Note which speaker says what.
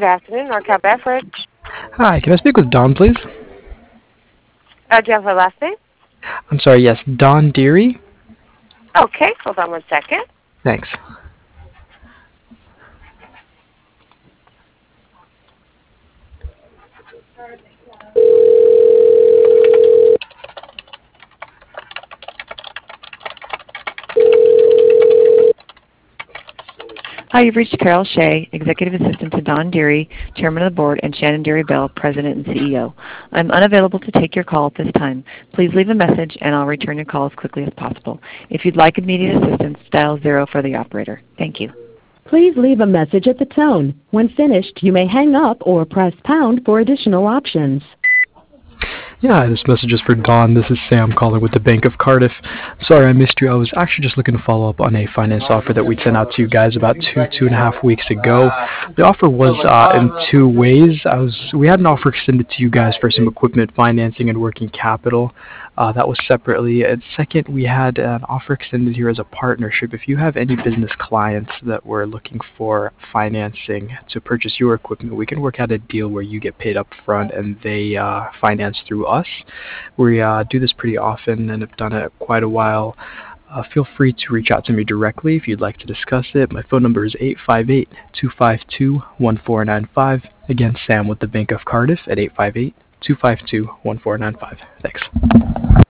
Speaker 1: afternoon, NorCal Beverage.
Speaker 2: Hi, can I speak with Don, please?
Speaker 1: Do you have her last name?
Speaker 2: I'm sorry, yes, Don Deary?
Speaker 1: Okay, hold on 1 second.
Speaker 2: Thanks.
Speaker 3: Hi, you've reached Carol Shea, Executive Assistant to Don Deary, Chairman of the Board, and Shannon Deary Bell, President and CEO. I'm unavailable to take your call at this time. Please leave a message and I'll return your call as quickly as possible. If you'd like immediate assistance, dial 0 for the operator. Thank you.
Speaker 4: Please leave a message at the tone. When finished, you may hang up or press pound for additional options.
Speaker 2: Yeah, this message is for Don. This is Sam calling with the Bank of Cardiff. Sorry I missed you. I was actually just looking to follow up on a finance offer that we sent out to you guys about two and a half weeks ago. The offer was in two ways. We had an offer extended to you guys for some equipment financing and working capital. That was separately. And second, we had an offer extended here as a partnership. If you have any business clients that were looking for financing to purchase your equipment, we can work out a deal where you get paid up front and they finance through us. We do this pretty often and have done it quite a while. Feel free to reach out to me directly if you'd like to discuss it. My phone number is 858-252-1495. Again, Sam with the Bank of Cardiff at 858-252-1495. Thanks.